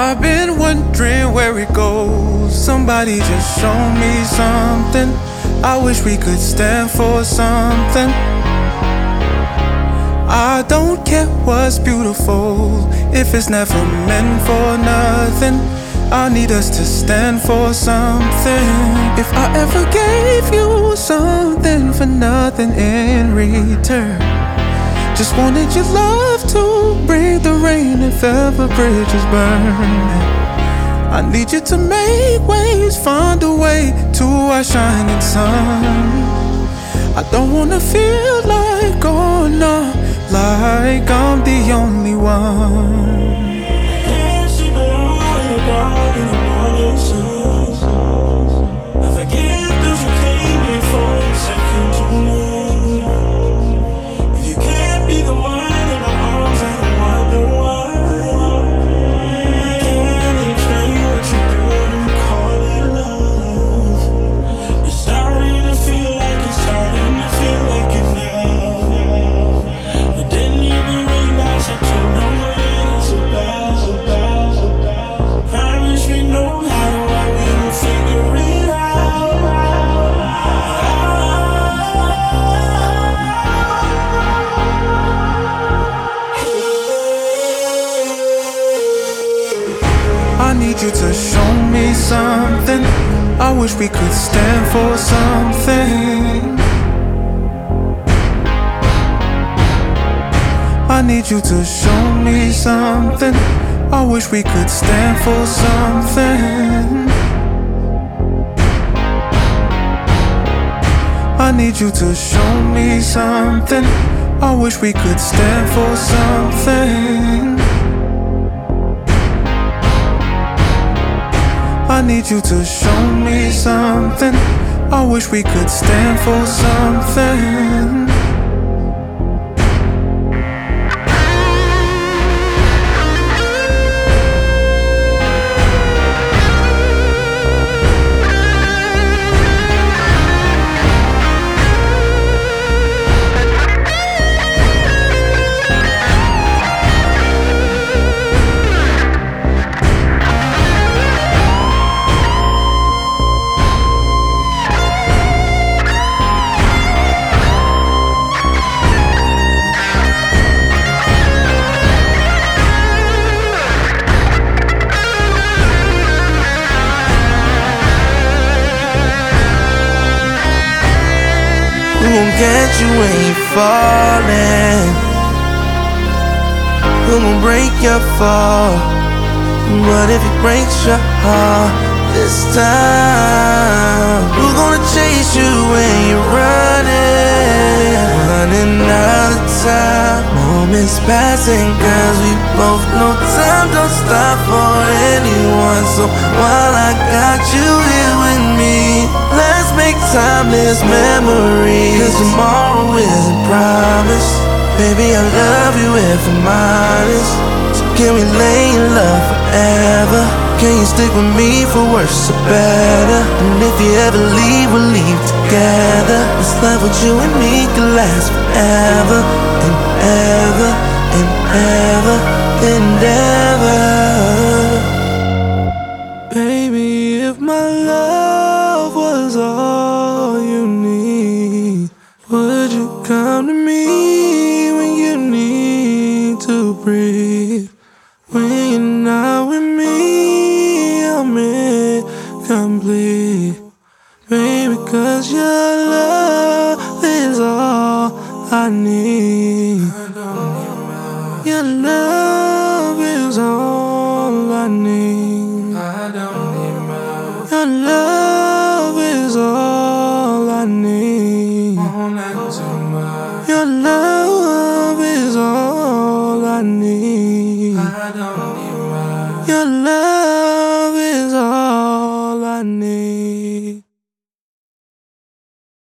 I've been wondering where it goes. Somebody just show me something. I wish we could stand for something. I don't care what's beautiful if it's never meant for nothing. I need us to stand for something. If I ever gave you something for nothing in return, just wanted your love to bring the rain if ever bridges burn. I need you to make waves, find a way to our shining sun. I don't wanna feel like, oh no, like I'm the only one. I need you to show me something. I wish we could stand for something. I need you to show me something. I wish we could stand for something. I need you to show me something. I wish we could stand for something. I need you to show me something. I wish we could stand for something. Who gon' catch you when you fallin'? Who gon' break your fall? What if it breaks your heart this time? Who gonna chase you when you're running? Running out of time. Moments passing, cause we both know time don't stop for anyone. So while I got you here with me, let's make timeless memories. Cause tomorrow isn't promised. Baby, I love you if I'm honest. So can we lay in love forever? Can you stick with me for worse or better? And if you ever leave, we'll leave together. This love with you and me can last forever and ever and ever and ever. Baby, if my love was all you need, would you come to me when you need to breathe? When you're not with me, I'm incomplete. Baby, cause your love is all I need. Your love is all I need. Your love is all I need. Your love is all I need. Your love